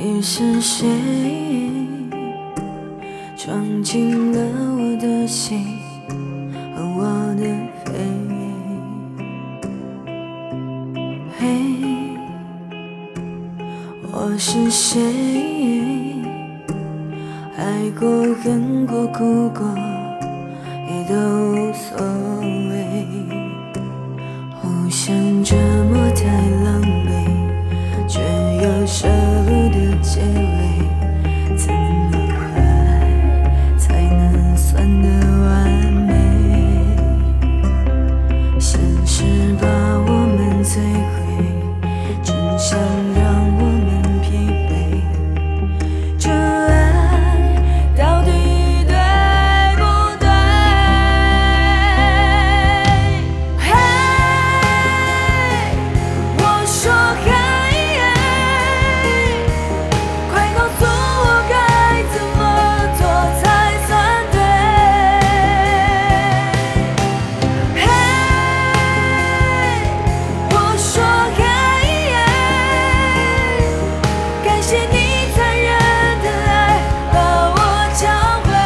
你是谁闯进了我的心和我的肺？嘿，我是谁？爱过、恨过、哭过，也都无所谓。互相折磨太狼狈，却又舍不得结尾，怎么爱才能算得完美？现实把我们摧毁，真相让我们疲惫。这爱到底对不对？嘿，我说嘿。快告诉我该怎么做才算对？嘿，我说嘿，感谢你残忍的爱把我教会。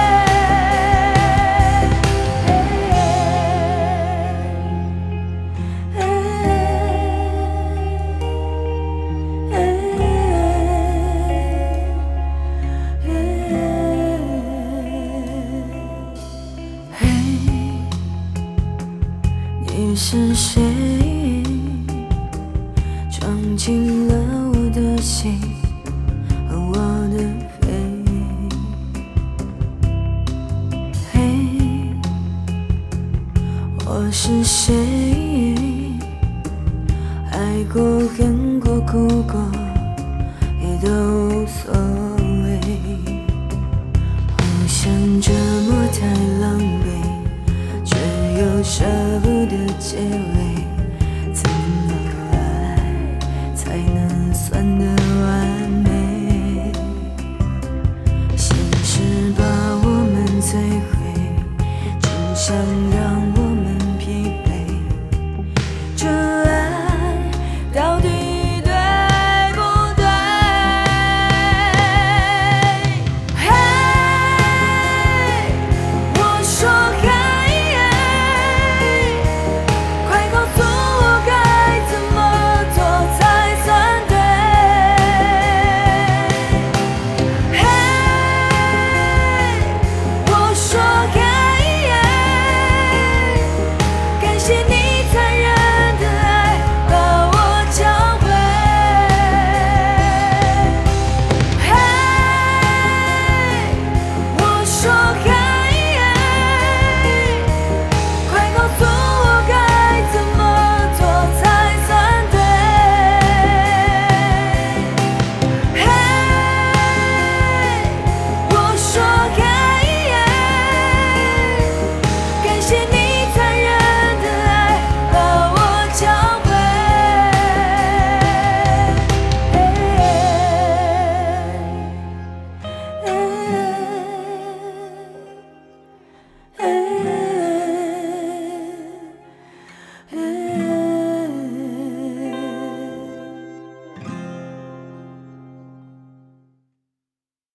你是谁闯进了我的心和我的肺？嘿，我是谁？爱过、恨过、哭过，也都无所谓。互相折磨太狼狈，却又舍不得结尾，怎么爱才能算得完美？